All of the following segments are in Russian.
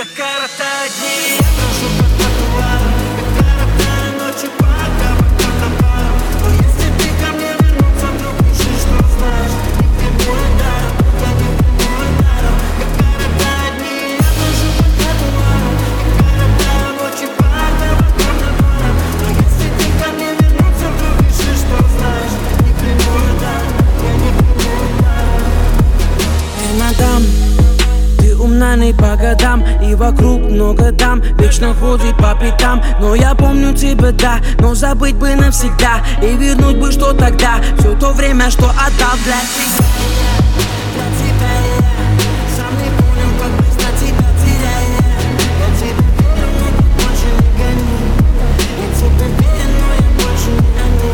как коротать дни. Я прошу по тротуарам, как коротаю ночи по кабакам барам. Но если ты ко мне вернуться вдруг решишь, что знаешь, не приму даром, я не приму даром. Как коротать дни. Я прошу по тротуарам, как коротаю ночи по кабакам барам. Но если ты ко мне вернуться вдруг решишь, что знаешь, не приму даром, я не приму даром. Эй, мадам, ты умна не по годам, и вокруг много дам, вечно ходит по пятам. Но я помню тебя, да, но забыть бы навсегда, и вернуть бы, что тогда, все то время, что отдал для тебя. Для тебя я сам не понял, как быстро тебя теряю. Я тебе верю, но ты больше не гони. Я тебе верю, но я больше не гони.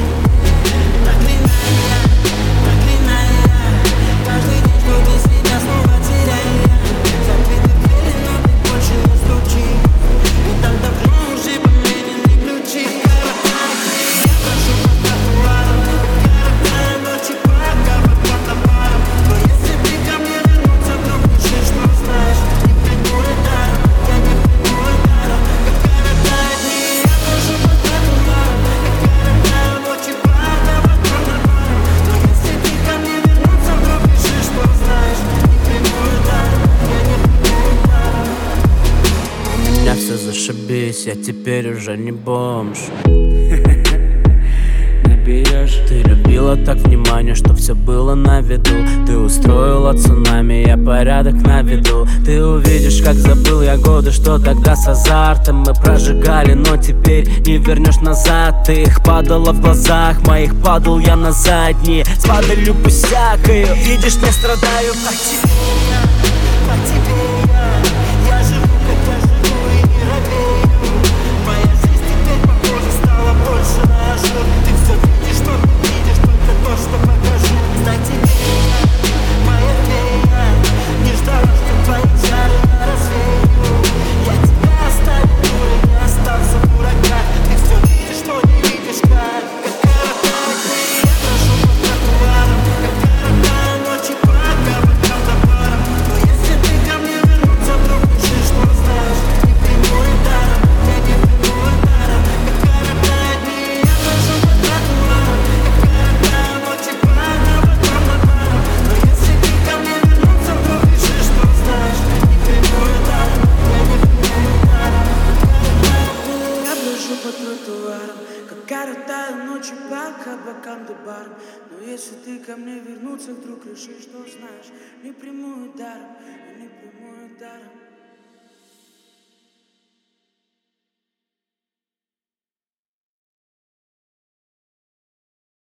Проклинаю я каждый день, что без тебя снова теряю. Закрыты двери, но ты больше не стучи. И так давно уже поменены ключи. Коротать дни. Я прошу по тротуарам, коротаю ночи по кабакам барам. Но если ты ко мне вернуться вдруг решишь, что знаешь, не приму даром, я не приму даром. Коротать дни. Я прошу по тротуарам, коротаю ночи по кабакам барам. Но если ты ко мне вернуться вдруг решишь, что знаешь, не приму даром, я не приму даром. У меня все зашибись, я теперь уже не бомж. Наберешь. Ты любила так внимание, что все было на виду. Ты устроила цунами, я порядок наведу. Ты увидишь, как забыл я годы, что тогда с азартом мы прожигали, но теперь не вернешь назад. Ты их падала в глазах моих, падал я на задние, с падалью пустякою. Видишь, не страдаю по тебе. По тебе я живу, как я живу и не робею. Моя жизнь теперь, похоже, стала больше на ажур. Ты все видишь, что ты видишь, только то, что покажу. Знай тебе, моя фея, не ждала, что твои чары я развею. Я тебя оставлю и не остался в дураках. Ты все видишь, что не видишь, как коротать дни. Я прошу по тротуарам, как коротаю ночи по кабакам барам. Но если ты ко мне вернуться вдруг решишь, что знаешь, не приму даром, я не приму даром. Как коротать дни. Я прошу по тротуарам, как коротаю ночи по кабакам барам. Но если ты ко мне вернуться вдруг решишь, что знаешь, не приму даром, я не приму даром. Я прошу по тротуарам, как коротаю ночи по кабакам да барам. Но если ты ко мне вернуться вдруг решишь, что знаешь, не приму даром.